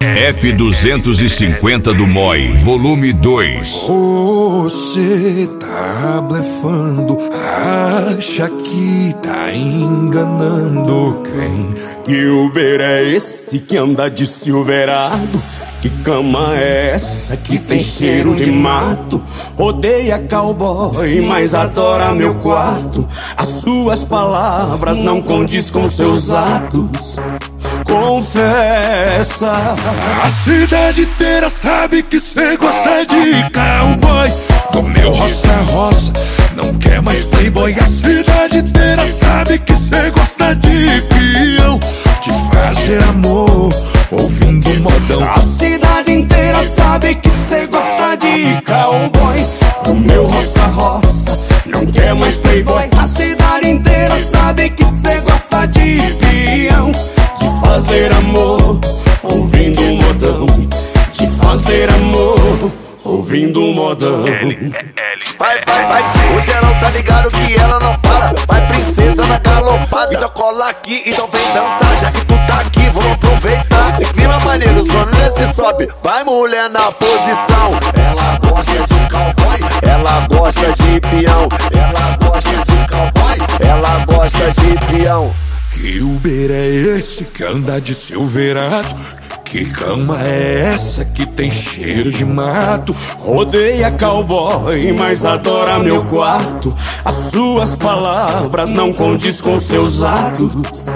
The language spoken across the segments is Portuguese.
F250 do Moi, volume 2. Você tá blefando, acha que tá enganando quem? Que Uber é esse que anda de Silverado? Que cama é essa que tem cheiro de mato? Odeia cowboy, mas adora meu quarto. As suas palavras não condiz com seus atos. Confessa. A cidade inteira sabe que cê gosta de cowboy. Do meu roça, não quer mais playboy. A cidade inteira sabe que cê gosta de peão, de fazer amor ouvindo modão. A cidade inteira sabe que cê gosta de cowboy. O meu roça, não quer mais playboy. A cidade inteira sabe que cê gosta de peão, de fazer amor ouvindo modão, de fazer amor ouvindo modão. Vai, o geral tá ligado que ela não para. Vai, princesa na galopada. Então cola aqui, então vem dançar. Já que tu tá aqui, vamos aproveitar. Esse clima maneiro, só nesse sobe. Vai, mulher na posição. Ela gosta de cowboy, ela gosta de peão. Ela gosta de cowboy, ela gosta de peão. Que Uber é esse que anda de Silverado? Que cama é essa que tem cheiro de mato? Odeia cowboy, mas adora meu quarto. As suas palavras não condiz com seus atos.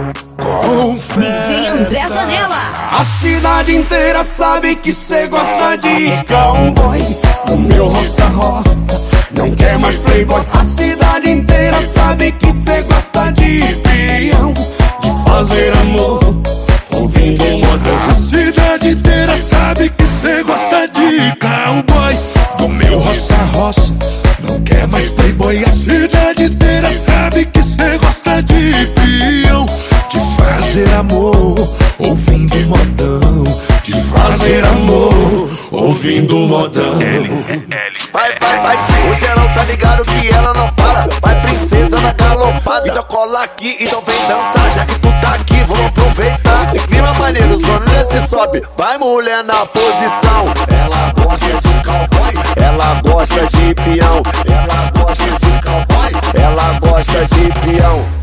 DJ André Zanella. A cidade inteira sabe que cê gosta de cowboy. O meu roça, não quer mais playboy. A cidade inteira sabe que cê gosta de peão, de fazer amor ouvindo modão. A cidade inteira sabe que cê gosta de cowboy. Do meu roça, não quer mais playboy. A cidade inteira sabe que cê gosta de peão, de fazer amor ouvindo modão, de fazer amor ouvindo modão. Vai, o geral tá ligado que ela não para. Vai, princesa na galopada. Então cola aqui, então vem dançar. Já que tu tá aqui, vamos aproveitar. Esse clima maneiro, só nesse sobe. Vai, mulher na posição. Ela gosta de cowboy, ela gosta de peão. Ela gosta de cowboy, ela gosta de peão.